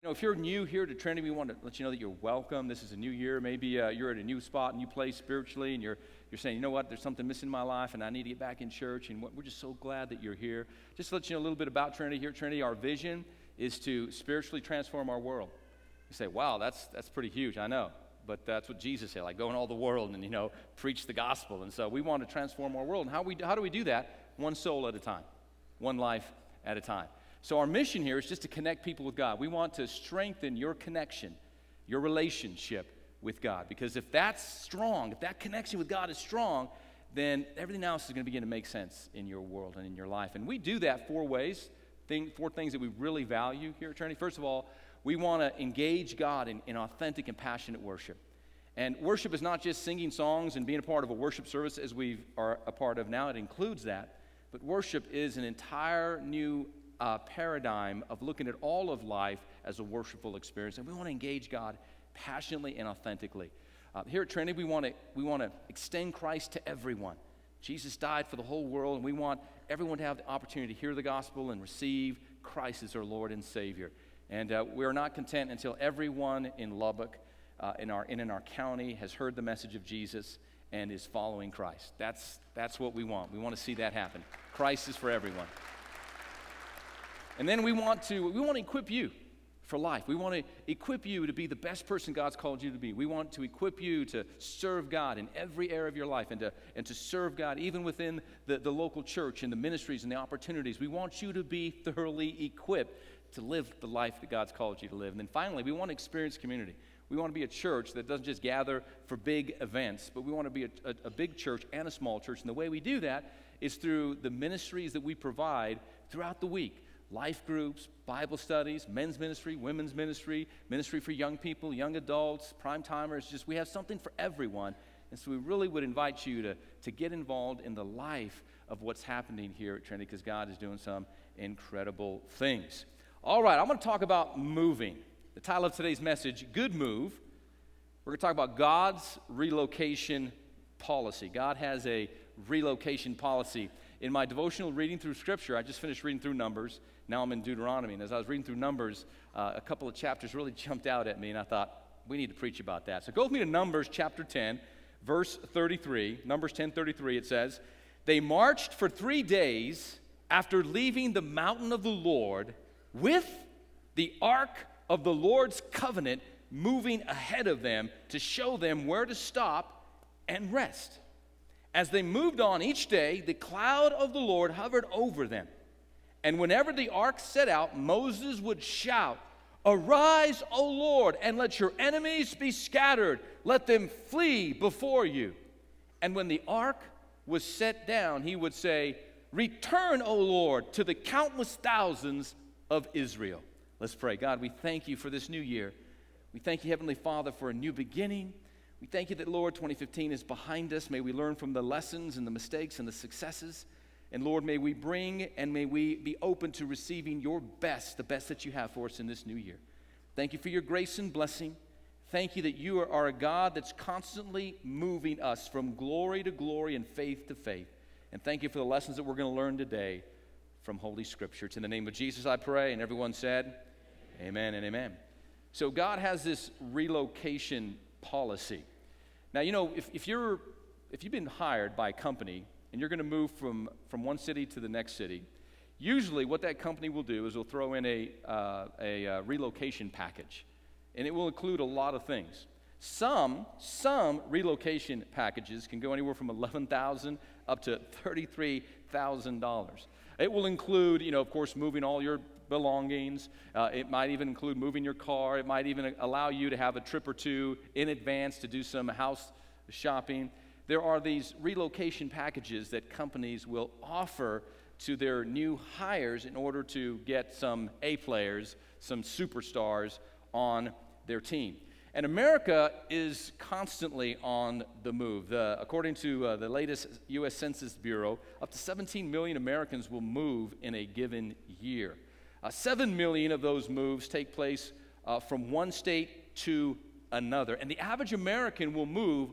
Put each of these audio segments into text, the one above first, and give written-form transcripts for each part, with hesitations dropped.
If you're new here to Trinity, we want to let you know that you're welcome. This is a new year. Maybe you're at a new spot, new place spiritually, and you're saying, you know what, there's something missing in my life, and I need to get back in church, and we're just so glad that you're here. Just to let you know a little bit about Trinity. Here at Trinity, our vision is to spiritually transform our world. You say, wow, that's pretty huge, I know. But that's what Jesus said, like go in all the world and, preach the gospel. And so we want to transform our world. And how do we do that? One soul at a time, one life at a time. So our mission here is just to connect people with God. We want to strengthen your connection, your relationship with God. Because if that's strong, if that connection with God is strong, then everything else is going to begin to make sense in your world and in your life. And we do that four things that we really value here at Trinity. First of all, we want to engage God in authentic and passionate worship. And worship is not just singing songs and being a part of a worship service as we are a part of now. It includes that. But worship is an entire new paradigm of looking at all of life as a worshipful experience, and we want to engage God passionately and authentically. Here at Trinity, we want to extend Christ to everyone. Jesus died for the whole world, and we want everyone to have the opportunity to hear the gospel and receive Christ as our Lord and Savior. And we are not content until everyone in Lubbock, in our county, has heard the message of Jesus and is following Christ. That's what we want. We want to see that happen. Christ is for everyone. And then we want to equip you for life. We want to equip you to be the best person God's called you to be. We want to equip you to serve God in every area of your life and to serve God even within the local church and the ministries and the opportunities. We want you to be thoroughly equipped to live the life that God's called you to live. And then finally, we want to experience community. We want to be a church that doesn't just gather for big events, but we want to be a big church and a small church. And the way we do that is through the ministries that we provide throughout the week. Life groups, Bible studies, men's ministry, women's ministry, ministry for young people, young adults, prime timers. We have something for everyone. And so we really would invite you to get involved in the life of what's happening here at Trinity, because God is doing some incredible things. All right, I'm going to talk about moving. The title of today's message, Good Move. We're going to talk about God's relocation policy. God has a relocation policy. In my devotional reading through Scripture, I just finished reading through Numbers. Now I'm in Deuteronomy. And as I was reading through Numbers, a couple of chapters really jumped out at me, and I thought, we need to preach about that. So go with me to Numbers chapter 10, verse 33. Numbers 10:33, it says, "They marched for 3 days after leaving the mountain of the Lord with the ark of the Lord's covenant moving ahead of them to show them where to stop and rest. As they moved on each day, the cloud of the Lord hovered over them. And whenever the ark set out, Moses would shout, 'Arise, O Lord, and let your enemies be scattered. Let them flee before you.' And when the ark was set down, he would say, 'Return, O Lord, to the countless thousands of Israel.'" Let's pray. God, we thank you for this new year. We thank you, Heavenly Father, for a new beginning. We thank you that, Lord, 2015 is behind us. May we learn from the lessons and the mistakes and the successes. And, Lord, may we bring and may we be open to receiving your best, the best that you have for us in this new year. Thank you for your grace and blessing. Thank you that you are a God that's constantly moving us from glory to glory and faith to faith. And thank you for the lessons that we're going to learn today from Holy Scripture. It's in the name of Jesus I pray, and everyone said, amen and amen. So God has this relocation policy. Now, if you've been hired by a company and you're going to move from one city to the next city, usually what that company will do is they'll throw in a relocation package, and it will include a lot of things. Some relocation packages can go anywhere from $11,000 up to $33,000. It will include, of course, moving all your belongings. It might even include moving your car. It might even allow you to have a trip or two in advance to do some house shopping. There are these relocation packages that companies will offer to their new hires in order to get some A players, some superstars on their team. And America is constantly on the move. According to the latest U.S. Census Bureau, up to 17 million Americans will move in a given year. 7 million of those moves take place from one state to another. And the average American will move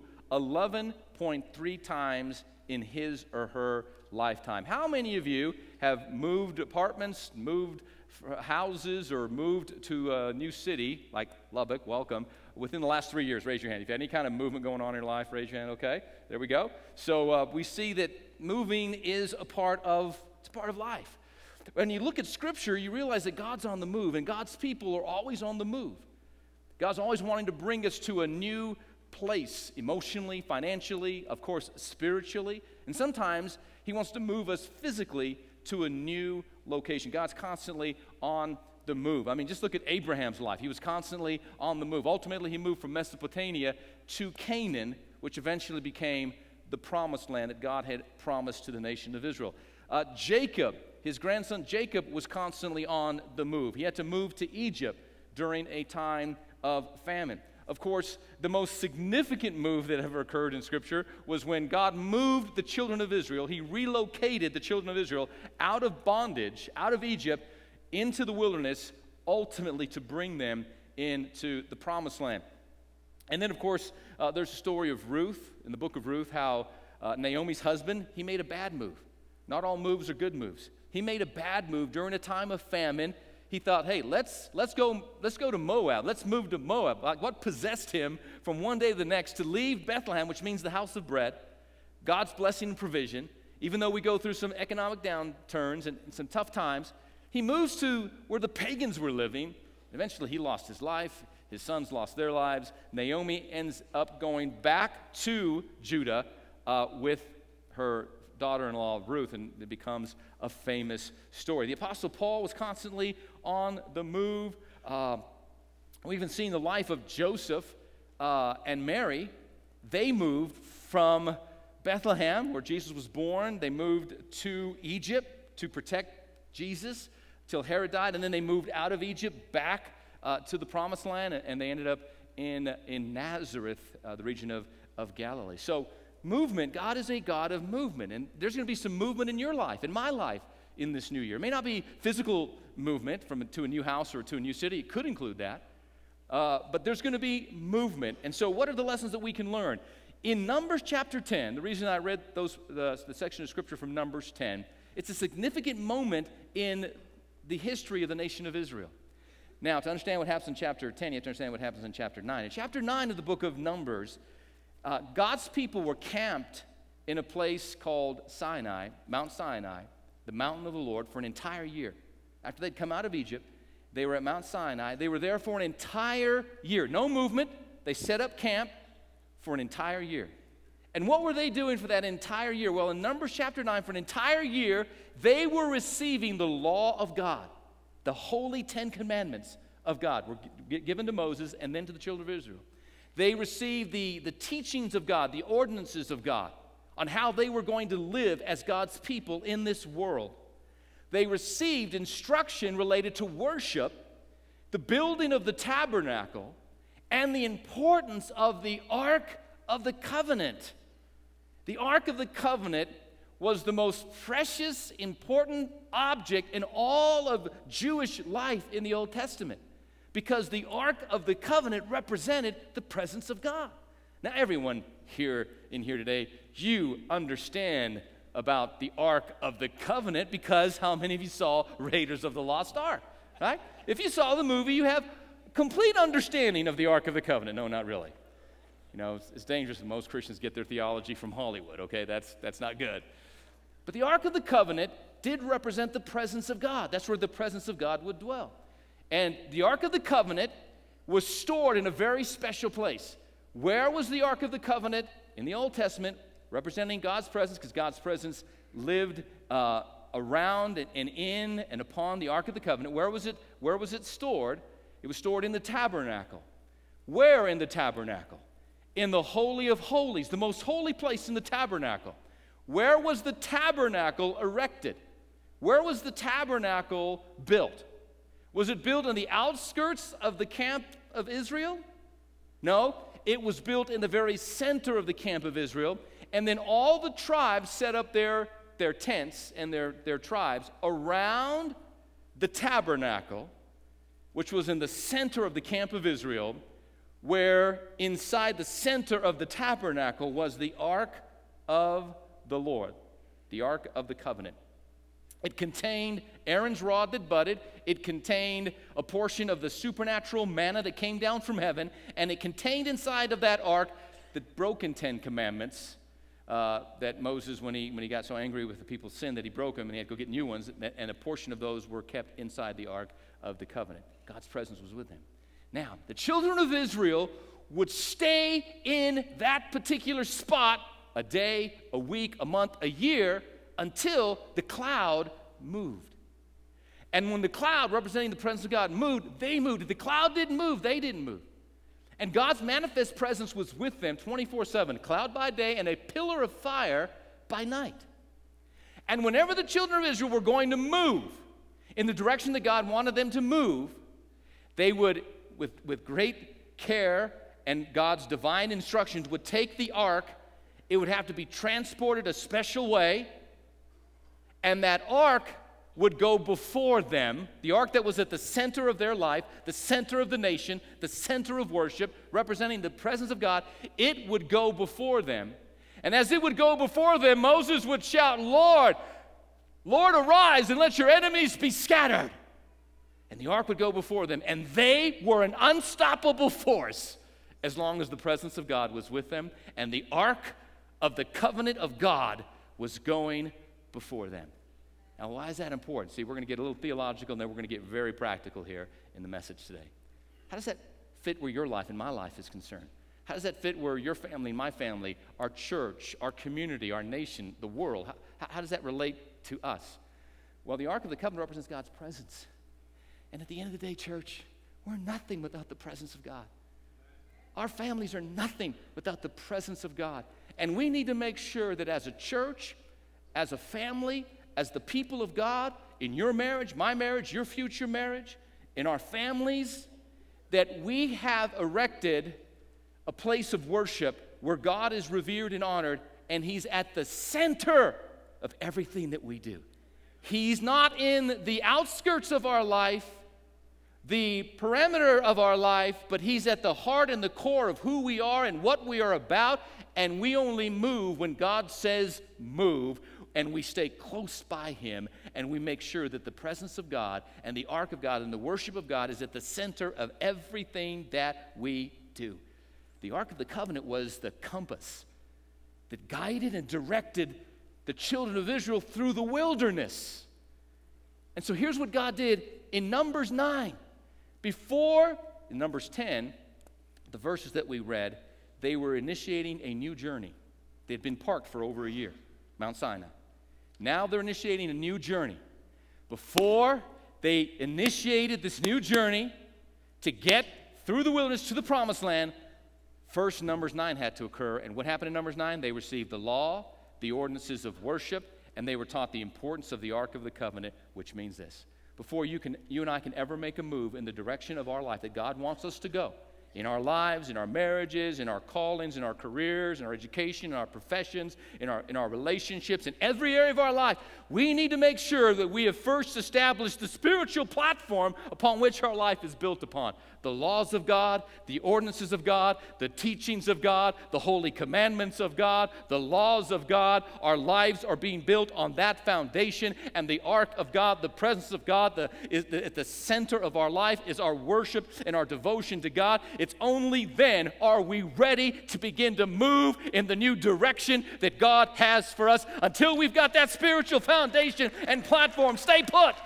11.3 times in his or her lifetime. How many of you have moved apartments, moved houses or moved to a new city, like Lubbock, welcome, within the last 3 years? Raise your hand. If you had any kind of movement going on in your life, raise your hand. Okay, there we go. So we see that moving is a part of life. When you look at Scripture, you realize that God's on the move, and God's people are always on the move. God's always wanting to bring us to a new place, emotionally, financially, of course, spiritually. And sometimes He wants to move us physically to a new location. God's constantly on the move. I mean, just look at Abraham's life. He was constantly on the move. Ultimately, he moved from Mesopotamia to Canaan, which eventually became the promised land that God had promised to the nation of Israel. Jacob, his grandson Jacob, was constantly on the move. He had to move to Egypt during a time of famine. Of course, the most significant move that ever occurred in Scripture was when God moved the children of Israel. He relocated the children of Israel out of bondage, out of Egypt, into the wilderness, ultimately to bring them into the promised land. And then, of course, there's the story of Ruth, in the book of Ruth, how Naomi's husband, he made a bad move. Not all moves are good moves. He made a bad move during a time of famine. He thought, hey, let's go to Moab. Let's move to Moab. Like, what possessed him from one day to the next to leave Bethlehem, which means the house of bread, God's blessing and provision, even though we go through some economic downturns and some tough times. He moves to where the pagans were living. Eventually, he lost his life. His sons lost their lives. Naomi ends up going back to Judah with her daughter-in-law Ruth, and it becomes a famous story. The Apostle Paul was constantly on the move. We've even seen the life of Joseph and Mary. They moved from Bethlehem, where Jesus was born. They moved to Egypt to protect Jesus till Herod died, and then they moved out of Egypt back to the Promised Land, and they ended up in Nazareth, the region of Galilee. So movement, God is a God of movement, and there's going to be some movement in your life, in my life, in this new year. It may not be physical movement to a new house or to a new city. It could include that, but there's going to be movement. And so what are the lessons that we can learn? In Numbers chapter 10, the reason I read the section of Scripture from Numbers 10, it's a significant moment in the history of the nation of Israel. Now, to understand what happens in chapter 10, you have to understand what happens in chapter 9. In chapter 9 of the book of Numbers, God's people were camped in a place called Sinai, Mount Sinai, the mountain of the Lord, for an entire year. After they'd come out of Egypt, they were at Mount Sinai. They were there for an entire year. No movement. They set up camp for an entire year. And what were they doing for that entire year? Well, in Numbers chapter 9, for an entire year, they were receiving the law of God. The holy 10 commandments of God were given to Moses and then to the children of Israel. They received the teachings of God, the ordinances of God, on how they were going to live as God's people in this world. They received instruction related to worship, the building of the tabernacle, and the importance of the Ark of the Covenant. The Ark of the Covenant was the most precious, important object in all of Jewish life in the Old Testament, because the Ark of the Covenant represented the presence of God. Now, everyone here today, you understand about the Ark of the Covenant, because how many of you saw Raiders of the Lost Ark, right? If you saw the movie, you have complete understanding of the Ark of the Covenant. No, not really. You know, it's dangerous that most Christians get their theology from Hollywood, okay? That's not good. But the Ark of the Covenant did represent the presence of God. That's where the presence of God would dwell. And the Ark of the Covenant was stored in a very special place. Where was the Ark of the Covenant in the Old Testament, representing God's presence, because God's presence lived around and in and upon the Ark of the Covenant? Where was it stored? It was stored in the tabernacle. Where in the tabernacle? In the Holy of Holies, the most holy place in the tabernacle. Where was the tabernacle erected? Where was the tabernacle built? Was it built on the outskirts of the camp of Israel? No, it was built in the very center of the camp of Israel, and then all the tribes set up their tents and their tribes around the tabernacle, which was in the center of the camp of Israel, where inside the center of the tabernacle was the Ark of the Lord, the Ark of the Covenant. It contained Aaron's rod that budded. It contained a portion of the supernatural manna that came down from heaven. And it contained inside of that ark the broken 10 commandments that Moses, when he got so angry with the people's sin that he broke them and he had to go get new ones. And a portion of those were kept inside the ark of the covenant. God's presence was with them. Now, the children of Israel would stay in that particular spot a day, a week, a month, a year, until the cloud moved. And when the cloud, representing the presence of God, moved, they moved. If the cloud didn't move, they didn't move. And God's manifest presence was with them 24/7, cloud by day and a pillar of fire by night. And whenever the children of Israel were going to move in the direction that God wanted them to move, they would, with great care and God's divine instructions, would take the ark. It would have to be transported a special way, and that ark would go before them, the ark that was at the center of their life, the center of the nation, the center of worship, representing the presence of God. It would go before them. And as it would go before them, Moses would shout, Lord, Lord, arise and let your enemies be scattered. And the ark would go before them, and they were an unstoppable force as long as the presence of God was with them, and the ark of the covenant of God was going before them. Now, why is that important? See, we're going to get a little theological, and then we're going to get very practical here in the message today. How does that fit where your life and my life is concerned? How does that fit where your family, my family, our church, our community, our nation, the world, how does that relate to us? Well, the Ark of the Covenant represents God's presence. And at the end of the day, church, we're nothing without the presence of God. Our families are nothing without the presence of God. And we need to make sure that as a church, as a family, as the people of God, in your marriage, my marriage, your future marriage, in our families, that we have erected a place of worship where God is revered and honored, and He's at the center of everything that we do. He's not in the outskirts of our life, the perimeter of our life, but He's at the heart and the core of who we are and what we are about, and we only move when God says move, and we stay close by Him, and we make sure that the presence of God and the ark of God and the worship of God is at the center of everything that we do. The Ark of the Covenant was the compass that guided and directed the children of Israel through the wilderness. And so here's what God did in Numbers 9. Before, in Numbers 10, the verses that we read, they were initiating a new journey. They had been parked for over a year, Mount Sinai. Now they're initiating a new journey. Before they initiated this new journey to get through the wilderness to the promised land, first Numbers 9 had to occur. And what happened in Numbers 9? They received the law, the ordinances of worship, and they were taught the importance of the Ark of the Covenant, which means this. Before you and I can ever make a move in the direction of our life that God wants us to go, in our lives, in our marriages, in our callings, in our careers, in our education, in our professions, in our relationships, in every area of our life, we need to make sure that we have first established the spiritual platform upon which our life is built upon. The laws of God, the ordinances of God, the teachings of God, the holy commandments of God, the laws of God. Our lives are being built on that foundation, and the ark of God, the presence of God, at the center of our life is our worship and our devotion to God. It's only then are we ready to begin to move in the new direction that God has for us. Until we've got that spiritual foundation and platform, stay put.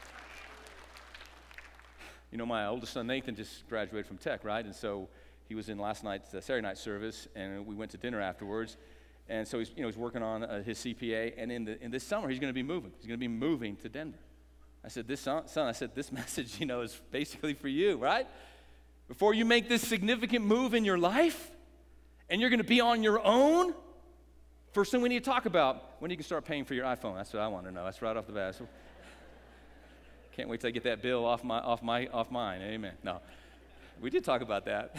You know, my oldest son Nathan just graduated from Tech, right? And so he was in last night's Saturday night service, and we went to dinner afterwards. And so he's working on his CPA, and in this summer he's going to be moving. He's going to be moving to Denver. I said, this message, is basically for you, right? Before you make this significant move in your life, and you're going to be on your own, first thing we need to talk about, when you can start paying for your iPhone. That's what I want to know. That's right off the bat. So, can't wait till I get that bill off mine. Amen. No, we did talk about that.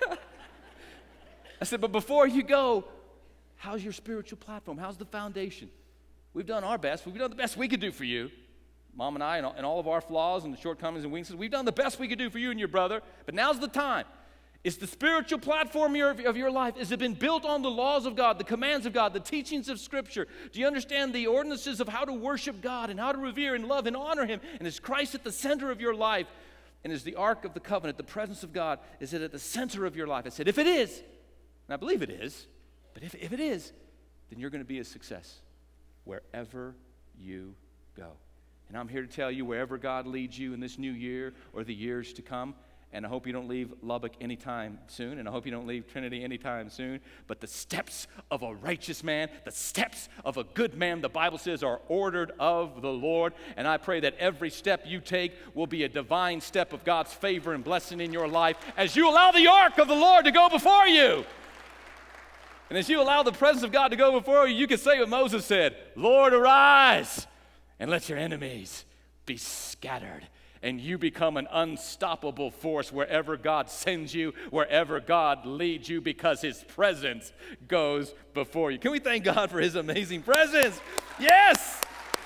I said, but before you go, how's your spiritual platform? How's the foundation? We've done our best. We've done the best we could do for you. Mom and I, and all of our flaws and the shortcomings and weaknesses, we've done the best we could do for you and your brother. But now's the time. Is the spiritual platform of your life, has it been built on the laws of God, the commands of God, the teachings of Scripture? Do you understand the ordinances of how to worship God and how to revere and love and honor Him? And is Christ at the center of your life? And is the Ark of the Covenant, the presence of God, is it at the center of your life? I said, if it is, and I believe it is, but if it is, then you're going to be a success wherever you go. And I'm here to tell you, wherever God leads you in this new year or the years to come, and I hope you don't leave Lubbock anytime soon, and I hope you don't leave Trinity anytime soon, but the steps of a righteous man, the steps of a good man, the Bible says, are ordered of the Lord. And I pray that every step you take will be a divine step of God's favor and blessing in your life as you allow the ark of the Lord to go before you. And as you allow the presence of God to go before you, you can say what Moses said, Lord, arise, and let your enemies be scattered. And you become an unstoppable force wherever God sends you, wherever God leads you, because His presence goes before you. Can we thank God for His amazing presence? Yes!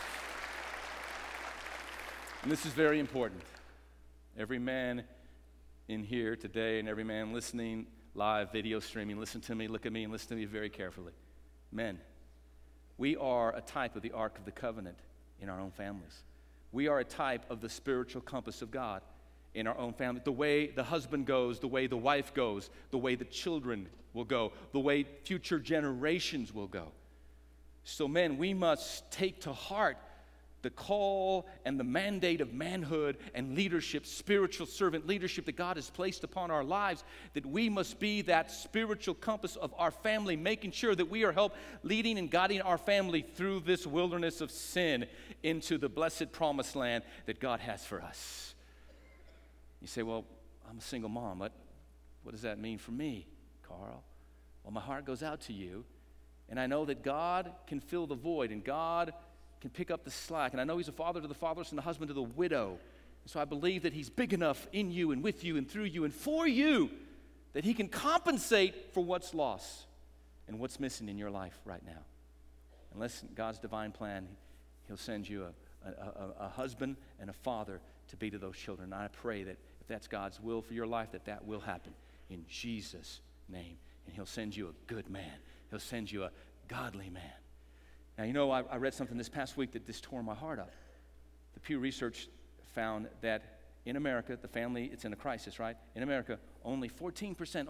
And this is very important. Every man in here today and every man listening live, video streaming, listen to me, look at me, and listen to me very carefully. Men, we are a type of the Ark of the Covenant in our own families. We are a type of the spiritual compass of God in our own family. The way the husband goes, the way the wife goes, the way the children will go, the way future generations will go. So men, we must take to heart the call and the mandate of manhood and leadership, spiritual servant leadership that God has placed upon our lives, that we must be that spiritual compass of our family, making sure that we are help leading and guiding our family through this wilderness of sin into the blessed promised land that God has for us. You say, well, I'm a single mom. What does that mean for me, Carl? Well, my heart goes out to you, and I know that God can fill the void, and God can pick up the slack. And I know He's a father to the fatherless and a husband to the widow. And so I believe that He's big enough in you and with you and through you and for you that He can compensate for what's lost and what's missing in your life right now. Unless God's divine plan, He'll send you a husband and a father to be to those children. And I pray that if that's God's will for your life, that will happen in Jesus' name. And He'll send you a good man. He'll send you a godly man. Now, you know, I read something this past week that just tore my heart up. The Pew Research found that in America, the family, it's in a crisis, right? In America, only 14%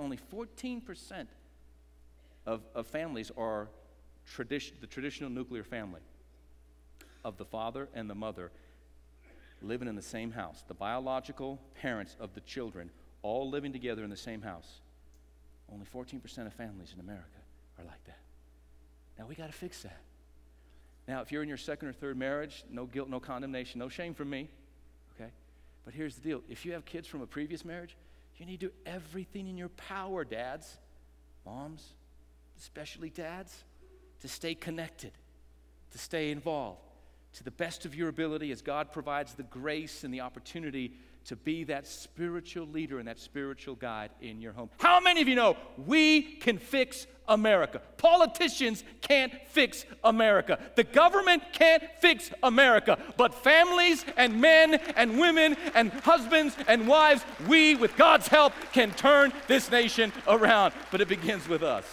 of families are the traditional nuclear family of the father and the mother living in the same house. The biological parents of the children all living together in the same house. Only 14% of families in America are like that. Now, we got to fix that. Now, if you're in your second or third marriage, no guilt, no condemnation, no shame from me, okay? But here's the deal. If you have kids from a previous marriage, you need to do everything in your power, dads, moms, especially dads, to stay connected, to stay involved, to the best of your ability as God provides the grace and the opportunity to be that spiritual leader and that spiritual guide in your home. How many of you know we can fix America? Politicians can't fix America. The government can't fix America. But families and men and women and husbands and wives, we, with God's help, can turn this nation around. But it begins with us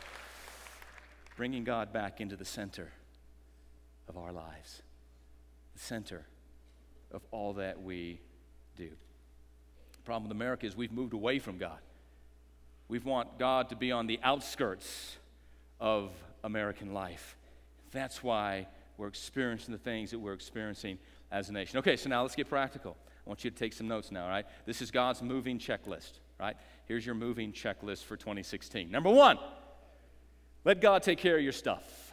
bringing God back into the center of our lives, the center of all that we do. The problem with America is we've moved away from God. We want God to be on the outskirts of American life. That's why we're experiencing the things that we're experiencing as a nation. Okay, so now let's get practical. I want you to take some notes now, all right? This is God's moving checklist, right? Here's your moving checklist for 2016. Number one, let God take care of your stuff.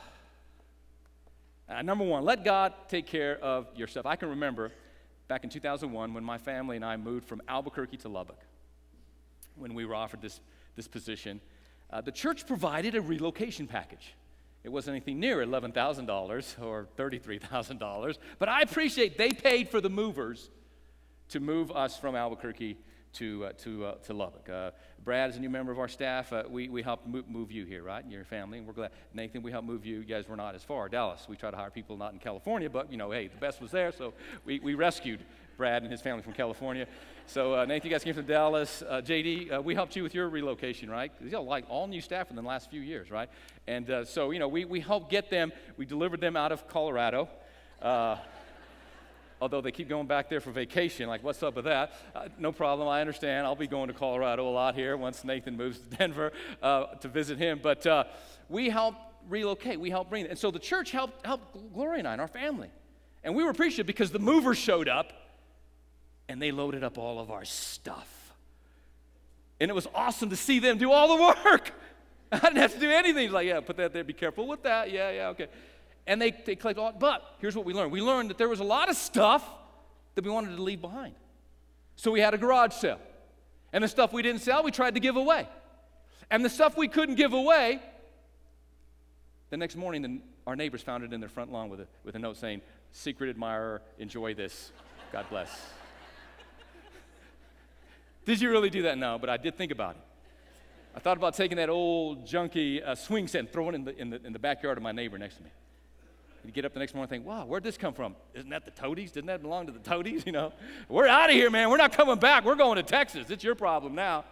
Number one, let God take care of your stuff. I can remember back in 2001 when my family and I moved from Albuquerque to Lubbock, when we were offered this position. The church provided a relocation package. It wasn't anything near $11,000 or $33,000, but I appreciate they paid for the movers to move us from Albuquerque to Lubbock. Brad is a new member of our staff. We helped move you here, right, and your family, and we're glad. Nathan, we helped move you. You guys were not as far. Dallas, we try to hire people not in California, but, hey, the best was there, so we rescued Brad and his family from California. So, Nathan, you guys came from Dallas. JD, we helped you with your relocation, right? Because you got like all new staff in the last few years, right? And so, we helped get them. We delivered them out of Colorado. Although they keep going back there for vacation. Like, what's up with that? No problem, I understand. I'll be going to Colorado a lot here once Nathan moves to Denver to visit him. But we helped relocate. We helped bring it. And so the church helped Gloria and I and our family. And we were appreciative because the movers showed up and they loaded up all of our stuff. And it was awesome to see them do all the work. I didn't have to do anything. Like, yeah, put that there, be careful with that. Yeah, okay. And they collected all, but here's what we learned. We learned that there was a lot of stuff that we wanted to leave behind. So we had a garage sale. And the stuff we didn't sell, we tried to give away. And the stuff we couldn't give away, the next morning, our neighbors found it in their front lawn with a note saying, "Secret admirer, enjoy this. God bless." Did you really do that? No, but I did think about it. I thought about taking that old junky swing set and throwing it in the backyard of my neighbor next to me. You get up the next morning and think, wow, where'd this come from? Isn't that the Toadies? Didn't that belong to the Toadies? We're out of here, man. We're not coming back. We're going to Texas. It's your problem now.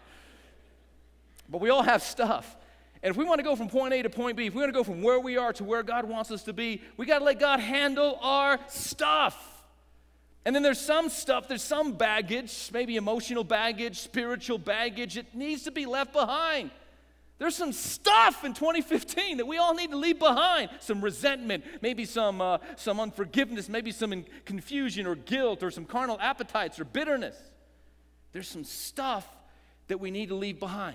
But we all have stuff. And if we want to go from point A to point B, if we want to go from where we are to where God wants us to be, we got to let God handle our stuff. And then there's some stuff, there's some baggage, maybe emotional baggage, spiritual baggage, it needs to be left behind. There's some stuff in 2015 that we all need to leave behind. Some resentment, maybe some unforgiveness, maybe some confusion or guilt or some carnal appetites or bitterness. There's some stuff that we need to leave behind.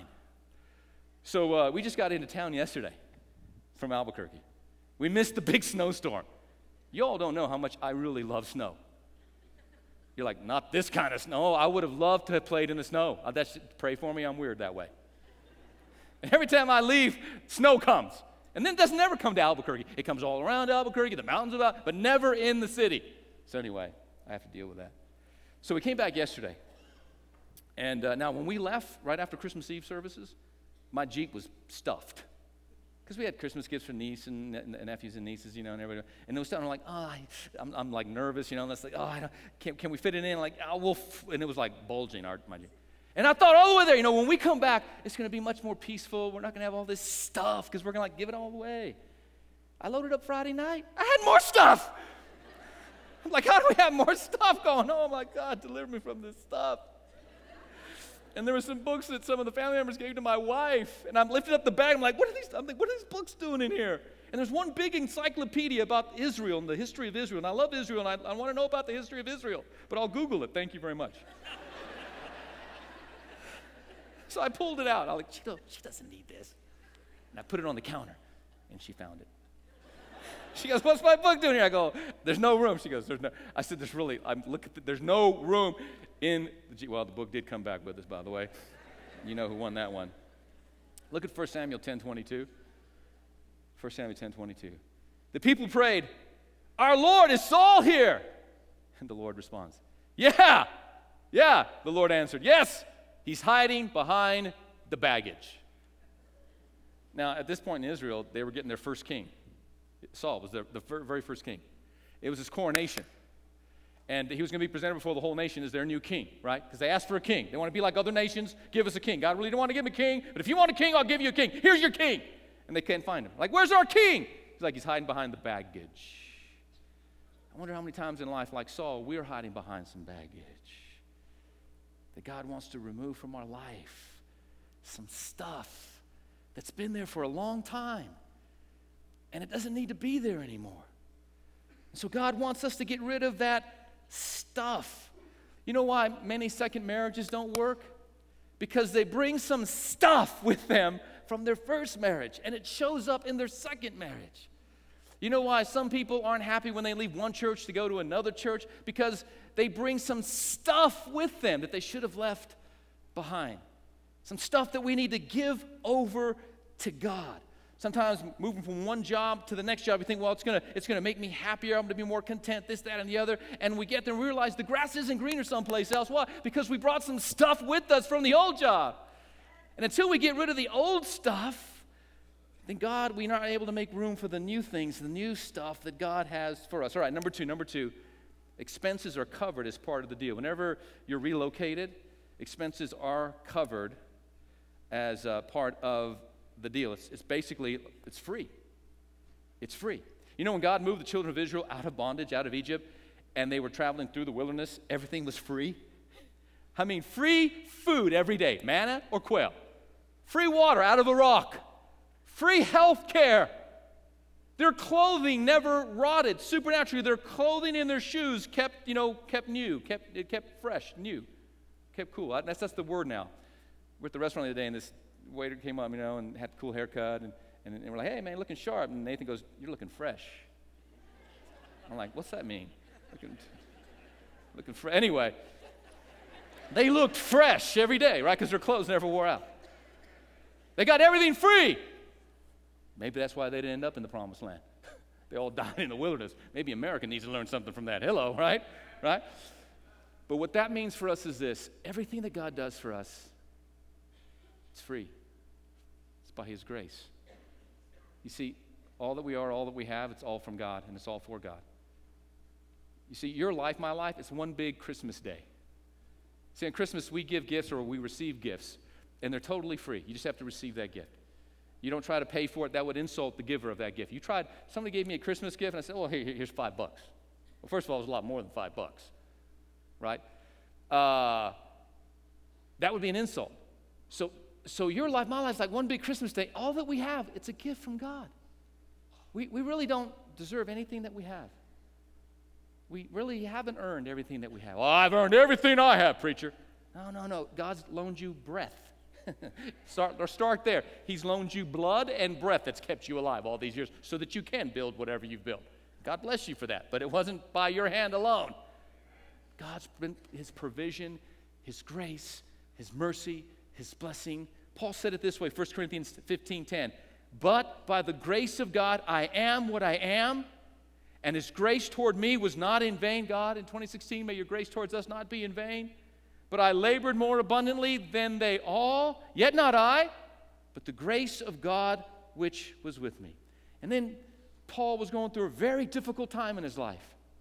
So we just got into town yesterday from Albuquerque. We missed the big snowstorm. You all don't know how much I really love snow. You're like, not this kind of snow. I would have loved to have played in the snow. Pray for me, I'm weird that way. And every time I leave, snow comes. And then it doesn't ever come to Albuquerque. It comes all around Albuquerque, the mountains about, but never in the city. So anyway, I have to deal with that. So we came back yesterday. And now when we left, right after Christmas Eve services, my Jeep was stuffed. Because we had Christmas gifts for niece and nephews and nieces, and everybody. And it was starting like, I'm like nervous, and it's like, can we fit it in? Like, and it was like bulging, my Jeep. And I thought all the way there, when we come back, it's going to be much more peaceful. We're not going to have all this stuff because we're going to give it all away. I loaded up Friday night. I had more stuff. I'm like, how do we have more stuff going on? Oh, my God, deliver me from this stuff. And there were some books that some of the family members gave to my wife. And I'm lifting up the bag. I'm like, what are these books doing in here? And there's one big encyclopedia about Israel and the history of Israel. And I love Israel, and I want to know about the history of Israel. But I'll Google it. Thank you very much. So I pulled it out. I was like, she doesn't need this. And I put it on the counter, and she found it. She goes, what's my book doing here? I go, there's no room. She goes, there's no. I said, there's no room in the Jeep. Well, the book did come back with us, by the way. You know who won that one. Look at 1 Samuel 10:22. 1 Samuel 10:22. The people prayed, our Lord, is Saul here? And the Lord responds, yeah. The Lord answered, yes. He's hiding behind the baggage. Now, at this point in Israel, they were getting their first king. Saul was the very first king. It was his coronation. And he was going to be presented before the whole nation as their new king, right? Because they asked for a king. They want to be like other nations. Give us a king. God really didn't want to give him a king, but if you want a king, I'll give you a king. Here's your king. And they can't find him. Like, where's our king? He's like, he's hiding behind the baggage. I wonder how many times in life, like Saul, we're hiding behind some baggage that God wants to remove from our life. Some stuff that's been there for a long time, and it doesn't need to be there anymore. And so God wants us to get rid of that stuff. You know why many second marriages don't work? Because they bring some stuff with them from their first marriage, and it shows up in their second marriage. You know why some people aren't happy when they leave one church to go to another church? Because they bring some stuff with them that they should have left behind. Some stuff that we need to give over to God. Sometimes moving from one job to the next job, you think, well, it's gonna make me happier. I'm gonna be more content, this, that, and the other. And we get there and realize the grass isn't greener someplace else. Why? Because we brought some stuff with us from the old job. And until we get rid of the old stuff, then we're not able to make room for the new things, the new stuff that God has for us. All right, number two. Expenses are covered as part of the deal. Whenever you're relocated, expenses are covered as a part of the deal. It's basically, it's free. It's free. You know, when God moved the children of Israel out of bondage, out of Egypt, and they were traveling through the wilderness, everything was free. I mean, free food every day, manna or quail. Free water out of a rock. Free health care. Their clothing never rotted. Supernaturally, their clothing and their shoes kept new, kept fresh, new, kept cool. That's the word now. We're at the restaurant the other day, and this waiter came up, and had a cool haircut, and we're like, hey, man, looking sharp. And Nathan goes, you're looking fresh. I'm like, what's that mean? Looking fresh. Anyway, they looked fresh every day, right? Because their clothes never wore out. They got everything free. Maybe that's why they didn't end up in the promised land. They all died in the wilderness. Maybe America needs to learn something from that. Hello, right? Right? But what that means for us is this. Everything that God does for us, it's free. It's by His grace. You see, all that we are, all that we have, it's all from God, and it's all for God. You see, your life, my life, it's one big Christmas day. See, on Christmas, we give gifts or we receive gifts, and they're totally free. You just have to receive that gift. You don't try to pay for it. That would insult the giver of that gift. Somebody gave me a Christmas gift, and I said, oh, here's $5. Well, first of all, it was a lot more than $5, right? That would be an insult. So your life, my life's like one big Christmas day. All that we have, it's a gift from God. We really don't deserve anything that we have. We really haven't earned everything that we have. Well, I've earned everything I have, preacher. No. God's loaned you breath. Start there. He's loaned you blood and breath that's kept you alive all these years so that you can build whatever you've built. God bless you for that, but it wasn't by your hand alone. God's been His provision, His grace, His mercy, His blessing. Paul said it this way, 1 Corinthians 15:10. But by the grace of God, I am what I am, and His grace toward me was not in vain. God, in 2016, may your grace towards us not be in vain. But I labored more abundantly than they all, yet not I, but the grace of God which was with me. And then Paul was going through a very difficult time in his life.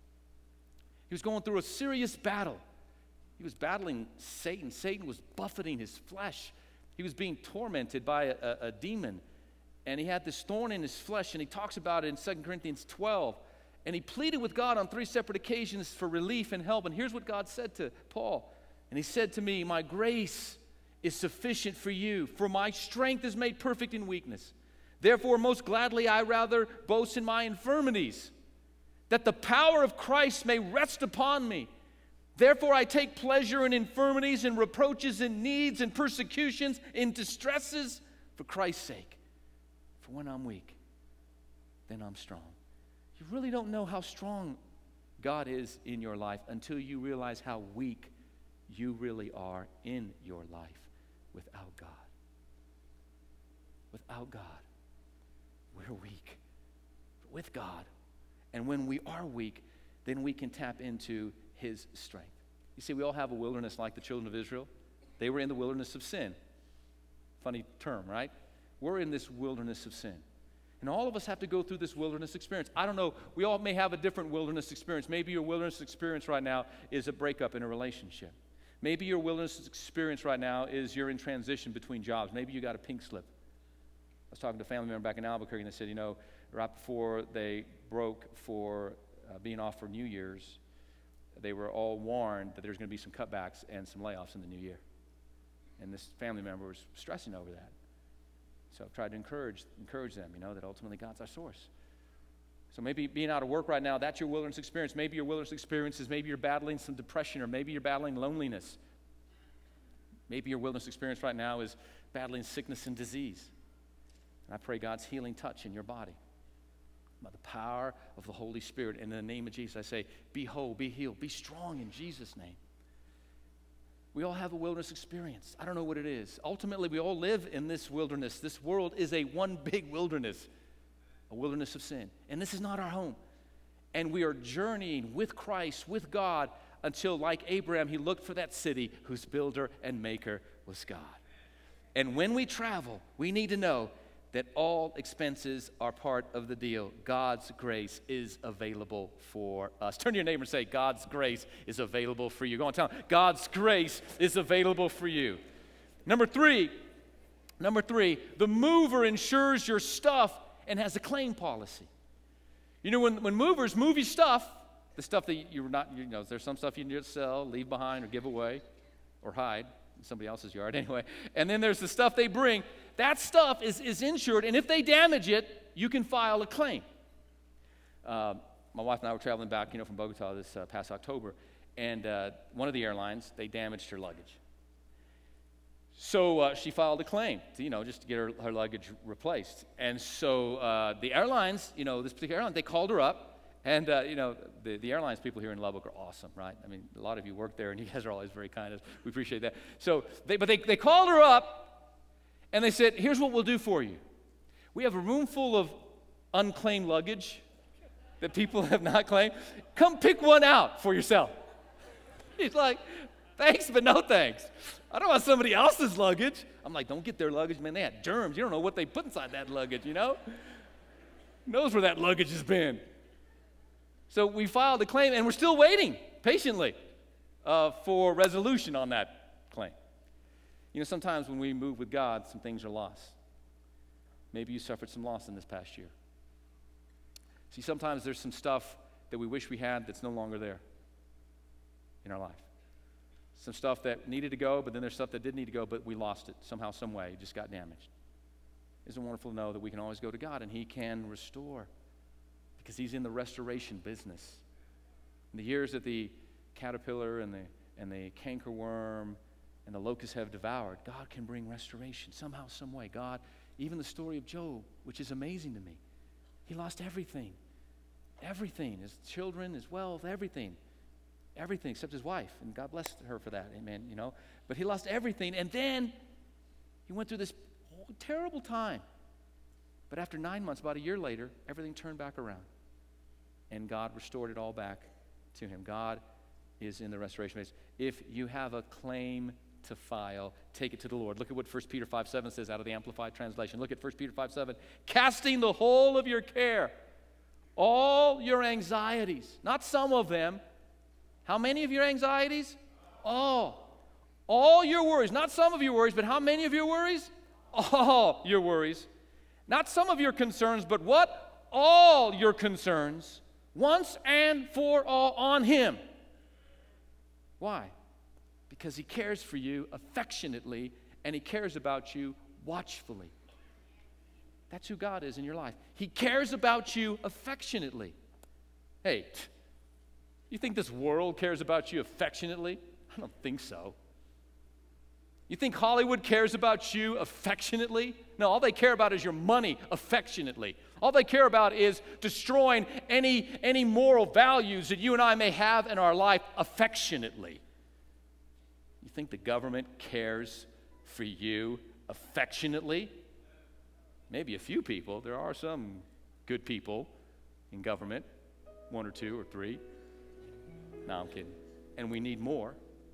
He was going through a serious battle. He was battling Satan. Satan was buffeting his flesh. He was being tormented by a demon. And he had this thorn in his flesh, and he talks about it in 2 Corinthians 12. And he pleaded with God on 3 separate occasions for relief and help. And here's what God said to Paul. And He said to me, my grace is sufficient for you, for my strength is made perfect in weakness. Therefore, most gladly I rather boast in my infirmities, that the power of Christ may rest upon me. Therefore, I take pleasure in infirmities and reproaches and needs and persecutions, in distresses for Christ's sake. For when I'm weak, then I'm strong. You really don't know how strong God is in your life until you realize how weak you really are in your life without God. Without God, we're weak. But with God, and when we are weak, then we can tap into His strength. You see, we all have a wilderness like the children of Israel. They were in the wilderness of sin. Funny term, right? We're in this wilderness of sin. And all of us have to go through this wilderness experience. I don't know, we all may have a different wilderness experience. Maybe your wilderness experience right now is a breakup in a relationship. Maybe your wilderness experience right now is you're in transition between jobs. Maybe you got a pink slip. I was talking to a family member back in Albuquerque, and they said, right before they broke for being off for New Year's, they were all warned that there's going to be some cutbacks and some layoffs in the new year. And this family member was stressing over that. So I've tried to encourage them, that ultimately God's our source. So maybe being out of work right now, that's your wilderness experience. Maybe your wilderness experience is maybe you're battling some depression, or maybe you're battling loneliness. Maybe your wilderness experience right now is battling sickness and disease. And I pray God's healing touch in your body. By the power of the Holy Spirit, and in the name of Jesus, I say, be whole, be healed, be strong in Jesus' name. We all have a wilderness experience. I don't know what it is. Ultimately, we all live in this wilderness. This world is one big wilderness, a wilderness of sin. And this is not our home. And we are journeying with Christ, with God, until, like Abraham, he looked for that city whose builder and maker was God. And when we travel, we need to know that all expenses are part of the deal. God's grace is available for us. Turn to your neighbor and say, God's grace is available for you. Go on, tell him, God's grace is available for you. Number three, the mover insures your stuff and has a claim policy. You know, when movers move your stuff, the stuff that you're not, there's some stuff you need to sell, leave behind, or give away, or hide in somebody else's yard anyway. And then there's the stuff they bring. That stuff is insured, and if they damage it, you can file a claim. My wife and I were traveling back, from Bogota this past October, and one of the airlines, they damaged her luggage. So she filed a claim, just to get her luggage replaced. And so the airlines, this particular airline, they called her up. And, the airlines people here in Lubbock are awesome, right? I mean, a lot of you work there, and you guys are always very kind. We appreciate that. So, they called her up, and they said, here's what we'll do for you. We have a room full of unclaimed luggage that people have not claimed. Come pick one out for yourself. He's like, thanks, but no thanks. I don't want somebody else's luggage. I'm like, don't get their luggage, man. They had germs. You don't know what they put inside that luggage, Who knows where that luggage has been? So we filed a claim, and we're still waiting patiently for resolution on that claim. Sometimes when we move with God, some things are lost. Maybe you suffered some loss in this past year. See, sometimes there's some stuff that we wish we had that's no longer there in our life. Some stuff that needed to go, but then there's stuff that didn't need to go, but we lost it somehow, some way. It just got damaged. Isn't it wonderful to know that we can always go to God and He can restore? Because He's in the restoration business. In the years that the caterpillar and the cankerworm and the locust have devoured, God can bring restoration somehow, some way. God, even the story of Job, which is amazing to me, he lost everything. Everything, his children, his wealth, everything except his wife, and God blessed her for that, amen, But he lost everything, and then he went through this terrible time. But after 9 months, about a year later, everything turned back around. And God restored it all back to him. God is in the restoration business. If you have a claim to file, take it to the Lord. Look at what 1 Peter 5:7 says out of the Amplified Translation. Look at 1 Peter 5:7. Casting the whole of your care, all your anxieties, not some of them. How many of your anxieties? All your worries, not some of your worries, but how many of your worries? All your worries. Not some of your concerns, but what? All your concerns, once and for all, on Him. Why? Because He cares for you affectionately, and He cares about you watchfully. That's who God is in your life. He cares about you affectionately. Hey, you think this world cares about you affectionately? I don't think so. You think Hollywood cares about you affectionately? No, all they care about is your money affectionately. All they care about is destroying any moral values that you and I may have in our life affectionately. You think the government cares for you affectionately? Maybe a few people. There are some good people in government, 1 or 2 or 3. No, I'm kidding. And we need more.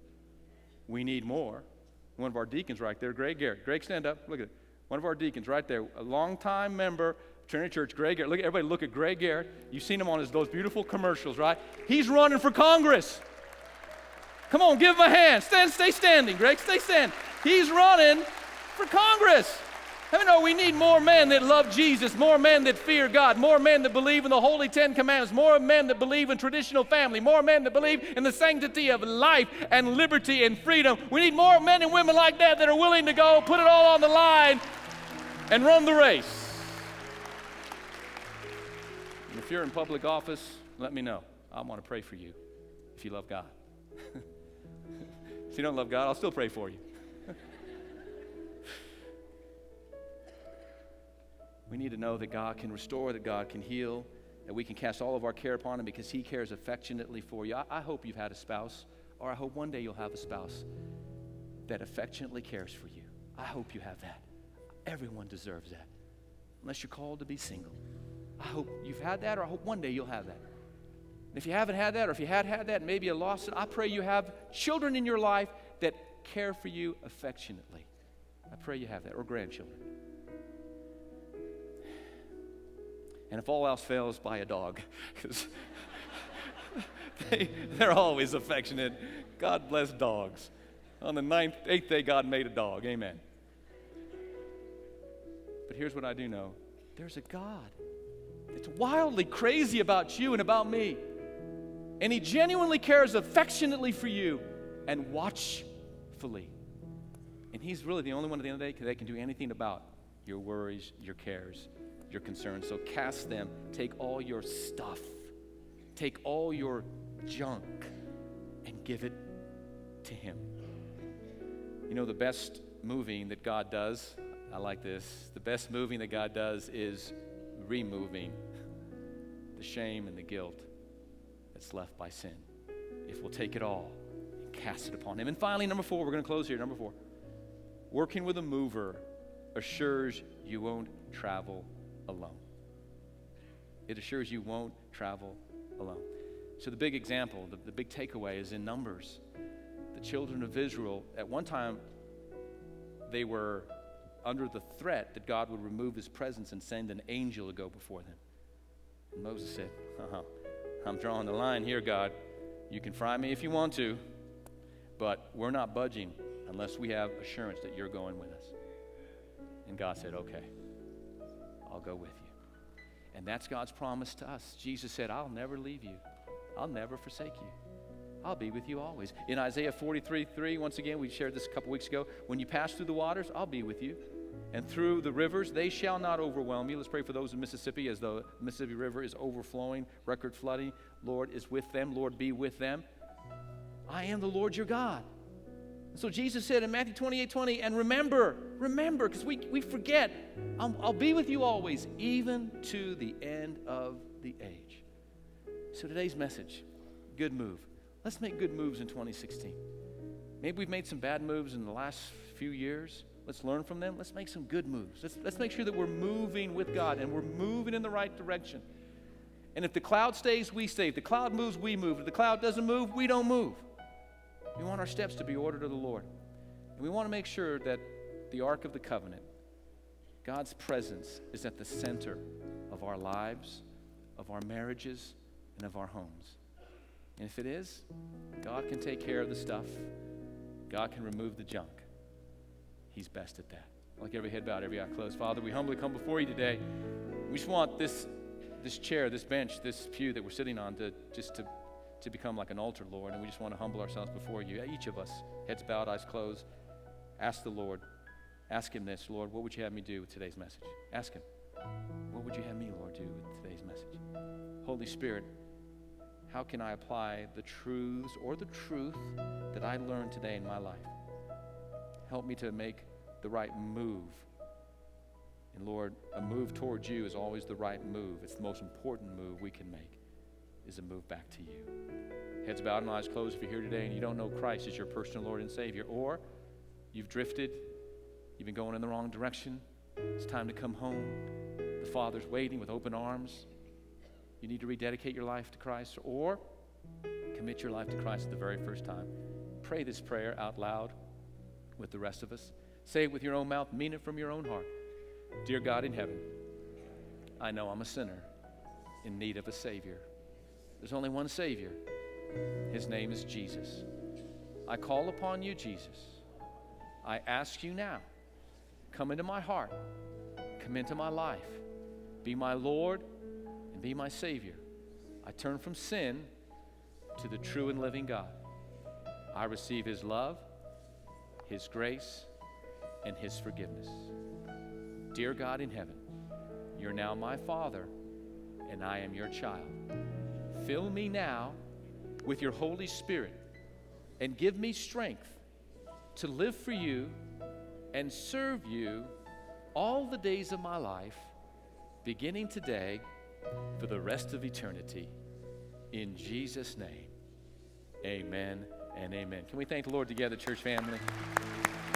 We need more. One of our deacons right there, Greg Garrett. Greg, stand up. Look at it. One of our deacons right there, a longtime member of Trinity Church, Greg Garrett. Everybody look at Greg Garrett. You've seen him on those beautiful commercials, right? He's running for Congress. Come on, give him a hand. Stay standing, Greg. Stay standing. He's running for Congress. How many know we need more men that love Jesus, more men that fear God, more men that believe in the Holy 10 Commandments, more men that believe in traditional family, more men that believe in the sanctity of life and liberty and freedom. We need more men and women like that are willing to go, put it all on the line, and run the race. And if you're in public office, let me know. I want to pray for you if you love God. If you don't love God, I'll still pray for you. We need to know that God can restore, that God can heal, that we can cast all of our care upon Him because He cares affectionately for you. I hope you've had a spouse, or I hope one day you'll have a spouse that affectionately cares for you. I hope you have that. Everyone deserves that, unless you're called to be single. I hope you've had that, or I hope one day you'll have that. And if you haven't had that, or if you had that, maybe you lost it, I pray you have children in your life that care for you affectionately. I pray you have that, or grandchildren. And if all else fails, buy a dog. Because they're always affectionate. God bless dogs. On the 8th day, God made a dog. Amen. But here's what I do know. There's a God that's wildly crazy about you and about me. And he genuinely cares affectionately for you and watchfully. And he's really the only one at the end of the day that can do anything about your worries, your cares, your concerns. So cast them. Take all your stuff. Take all your junk and give it to him. You know, the best moving that God does, I like this, the best moving that God does is removing the shame and the guilt that's left by sin. If we'll take it all and cast it upon him. And finally, number 4, we're going to close here. Number 4, working with a mover assures you won't travel alone. It assures you won't travel alone. So the big example, the big takeaway is in Numbers. The children of Israel, at one time, they were under the threat that God would remove his presence and send an angel to go before them. And Moses said, I'm drawing the line here, God. You can fry me if you want to, but we're not budging unless we have assurance that you're going with us. And God said, okay, I'll go with you. And that's God's promise to us. Jesus said, I'll never leave you. I'll never forsake you. I'll be with you always. In Isaiah 43:3, once again, we shared this a couple weeks ago. When you pass through the waters, I'll be with you. And through the rivers, they shall not overwhelm you. Let's pray for those in Mississippi as the Mississippi River is overflowing, record flooding. Lord is with them. Lord, be with them. I am the Lord your God. So Jesus said in Matthew 28:20, and remember, because we forget, I'll be with you always, even to the end of the age. So today's message, good move. Let's make good moves in 2016. Maybe we've made some bad moves in the last few years. Let's learn from them. Let's make some good moves. Let's make sure that we're moving with God and we're moving in the right direction. And if the cloud stays, we stay. If the cloud moves, we move. If the cloud doesn't move, we don't move. We want our steps to be ordered of the Lord. And we want to make sure that the Ark of the Covenant, God's presence, is at the center of our lives, of our marriages, and of our homes. And if it is, God can take care of the stuff. God can remove the junk. He's best at that. Like every head bowed, every eye closed. Father, we humbly come before you today. We just want this chair, this bench, this pew that we're sitting on to become like an altar, Lord. And we just want to humble ourselves before you. Each of us, heads bowed, eyes closed. Ask the Lord. Ask him this, Lord, what would you have me do with today's message? Ask him. What would you have me, Lord, do with today's message? Holy Spirit, how can I apply the truths or the truth that I learned today in my life? Help me to make the right move. And Lord, a move towards you is always the right move. It's the most important move we can make, is a move back to you. Heads bowed and eyes closed if you're here today and you don't know Christ as your personal Lord and Savior, or you've drifted, you've been going in the wrong direction, it's time to come home. The Father's waiting with open arms. You need to rededicate your life to Christ, or commit your life to Christ the very first time. Pray this prayer out loud with the rest of us. Say it with your own mouth. Mean it from your own heart. Dear God in heaven, I know I'm a sinner in need of a Savior. There's only one Savior. His name is Jesus. I call upon you, Jesus. I ask you now, come into my heart, come into my life, be my Lord, and be my Savior. I turn from sin to the true and living God. I receive his love, his grace, and his forgiveness. Dear God in heaven, you're now my Father, and I am your child. Fill me now with your Holy Spirit, and give me strength to live for you and serve you all the days of my life, beginning today, for the rest of eternity. In Jesus' name, amen and amen. Can we thank the Lord together, church family?